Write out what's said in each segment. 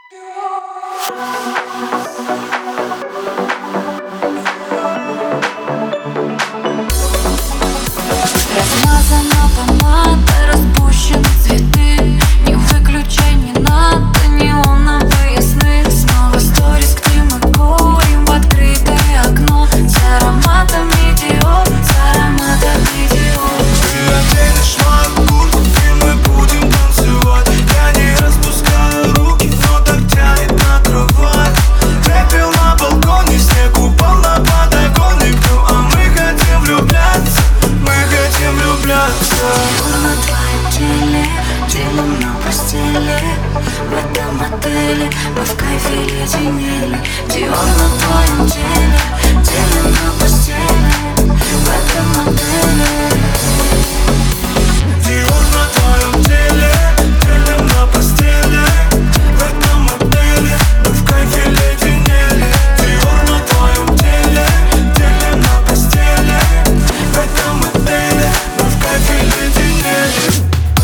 Размазана помада, распущены цветы. Не выключай, не надо неоновые сны. Снова сторис, где мы курим в открытое окно. С ароматами Диор, с ароматами Диор. Ты оденешь мою куртку, и мы будем танцевать. Я не распускаю руки, но так тянет на кровать. Пепел на балконе, снег упал на подоконник. Ну а мы хотим влюбляться, мы хотим влюбляться. Диор на твоем теле, делом на постели. В этом отеле мы в кайфе леденели. Диор на твоем теле, делом на постели. В этом отеле. Диор на твоем теле, делим на постели. В этом отеле мы в кайфе леденели. Диор на твоем теле, делим на постели. В этом отеле мы в кайфе леденели.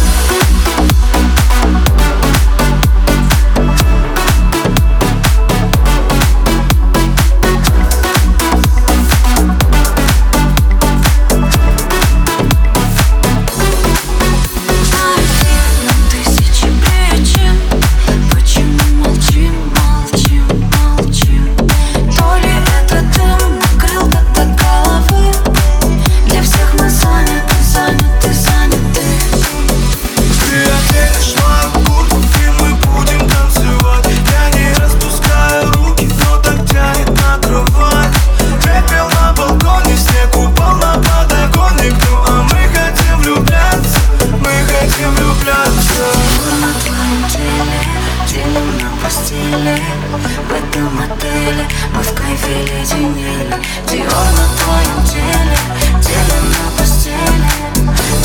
Тысячи причин, почему молчим, молчим, молчим. То ли это дым накрыл до головы. Для всех мы заняты, заняты, заняты. Ты оденешь мою куртку, и мы будем танцевать. Я не распускаю руки, но так тянет на кровать. Пепел на балконе, снег упал на подоконник. Ну а мы хотим влюбляться, мы хотим влюбляться. Диор на твоем теле, делим на постели. В этом отеле мы в кайфе леденели. Диор на твоем теле, делим на постели.